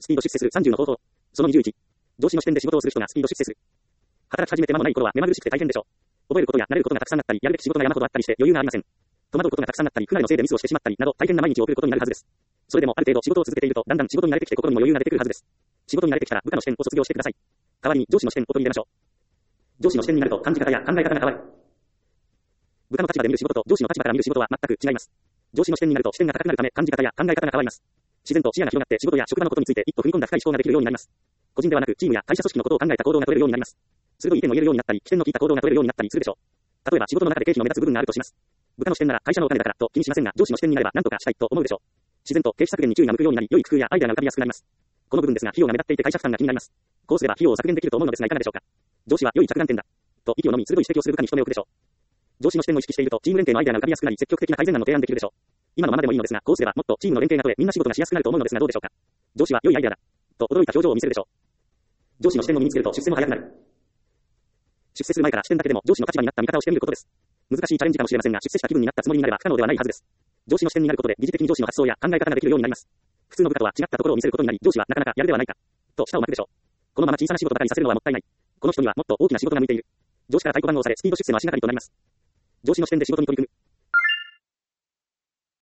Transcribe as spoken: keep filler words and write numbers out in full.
スピード出世するさんじゅうの方法。そのにじゅういち。上司の視点で仕事をする人がスピード出世する。働き始めて間もない頃は目まぐるしくて大変でしょう。覚えることや慣れることがたくさんあったり、やるべき仕事が山ほどあったりして余裕がありません。戸惑うことがたくさんあったり、不慣れのせいでミスをしてしまったりなど大変な毎日を送ることになるはずです。それでもある程度仕事を続けているとだんだん仕事に慣れてきて心にも余裕が出てくるはずです。仕事に慣れてきたら部下の視点を卒業してください。代わりに上司の視点を取り入れましょう。上司の視点になると感じ方や考え方が変わる。部下の立場で見る仕事と上司の立場から見る仕事は全く違います。上司の視点になると視点が高くなるため感じ方や考え方が変わります。自然と視野が広がって仕事や職場のことについて一歩踏み込んだ深い思考ができるようになります。個人ではなくチームや会社組織のことを考えた行動が取れるようになります。鋭い意見を言えるようになったり、起点の効いた行動が取れるようになったりするでしょう。例えば仕事の中で経費の目立つ部分があるとします。部下の視点なら会社のお金だからと気にしませんが、上司の視点になれば何とかしたいと思うでしょう。自然と経費削減に注意が向くようになり、良い工夫やアイデアが浮かびやすくなります。この部分ですが、費用が目立っていて会社負担が気になります。こうすれば費用を削減できると思うのですがいかがでしょうか。上司は良い着眼点だと息を飲み鋭い指摘をする部下に人目を置くでしょう。上司の視点を意識しているとチーム連携のアイデアが浮かびやすくなり、積極的な改善案の提案できるでしょう。今のままでもいいのですが、こうすればもっとチームの連携が取れ、みんな仕事がしやすくなると思うのですがどうでしょうか。上司は良いアイデアだと驚いた表情を見せるでしょう。上司の視点を身につけると出世も早くなる。出世する前から視点だけでも上司の立場になった見方をしてみることです。難しいチャレンジかもしれませんが、出世した気分になったつもりになれば不可能ではないはずです。上司の視点になることで疑似的に上司の発想や考え方ができるようになります。普通の部下とは違ったところを見せることになり、上司はなかなかやるではないかと舌を巻くでしょう。このまま小さな仕事ばかりさせるのはもったいない。この人にはもっと大きな仕事が向いている。上司から太鼓判を押されスピード出世の足がかりとなります。上司の視点で仕事に取り組む。